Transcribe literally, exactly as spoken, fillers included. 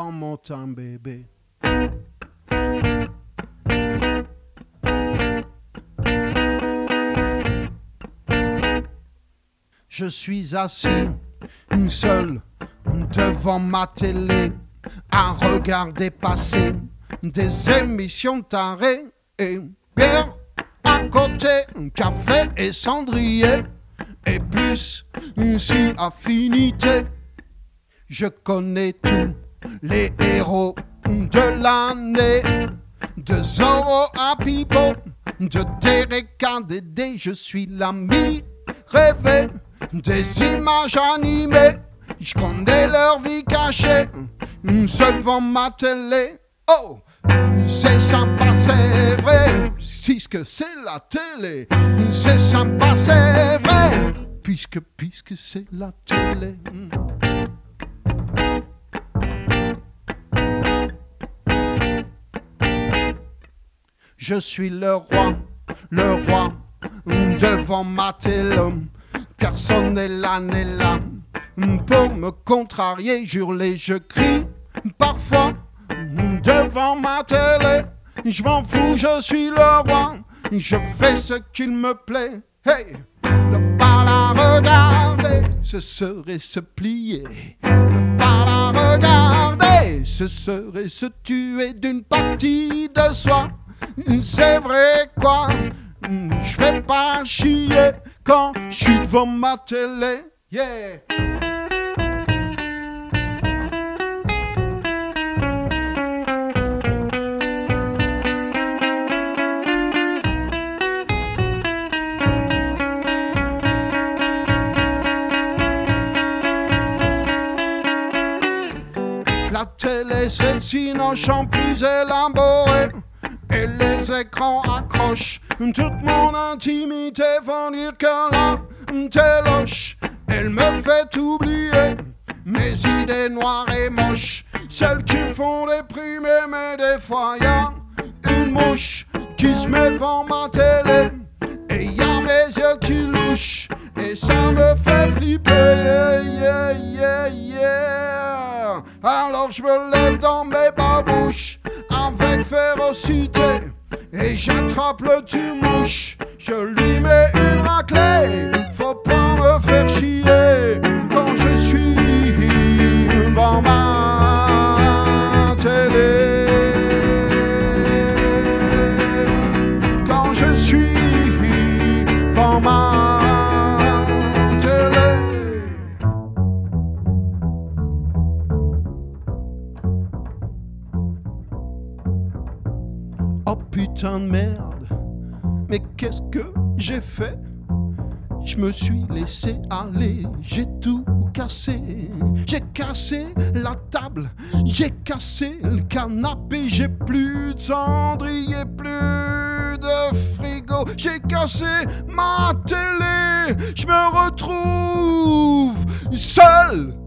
one more time, baby. Je suis assis, seul, devant ma télé, à regarder passer des émissions tarées. Et bière à côté, café et cendrier, et plus si affinité. Je connais tous les héros de l'année, de Zorro à Pipo, de Derek à Dédé. Je suis l'ami rêvé des images animées. Je connais leur vie cachée, seul devant ma télé. Oh, c'est sympa, c'est vrai, puisque c'est la télé. C'est sympa, c'est vrai, puisque, puisque c'est la télé. Je suis le roi, le roi, devant ma télé. Personne n'est là, n'est là, pour me contrarier, j'hurle, je crie, parfois, devant ma télé. Je m'en fous, je suis le roi, je fais ce qu'il me plaît. Hey, ne pas la regarder, ce serait se plier. Ne pas la regarder, ce serait se tuer d'une partie de soi. C'est vrai quoi, je fais pas chier quand je suis devant ma télé. Yeah. La télé, c'est le sinon plus élaboré. Et les écrans accrochent toute mon intimité, vont dire que la téloche, elle me fait oublier mes idées noires et moches, celles qui me font déprimer. Mais des fois y'a une mouche qui se met devant ma télé, et y'a mes yeux qui louchent, et ça me fait flipper. Yeah, yeah, yeah, yeah. Alors je me lève dans mes babouches avec férocité, et j'attrape le tue-mouche, je lui mets une raclée. Faut pas me faire chier quand je suis devant ma télé. Quand je suis devant ma télé. Oh putain de merde, mais qu'est-ce que j'ai fait? Je me suis laissé aller, j'ai tout cassé. J'ai cassé la table, j'ai cassé le canapé. J'ai plus de cendrier, plus de frigo. J'ai cassé ma télé, je me retrouve seul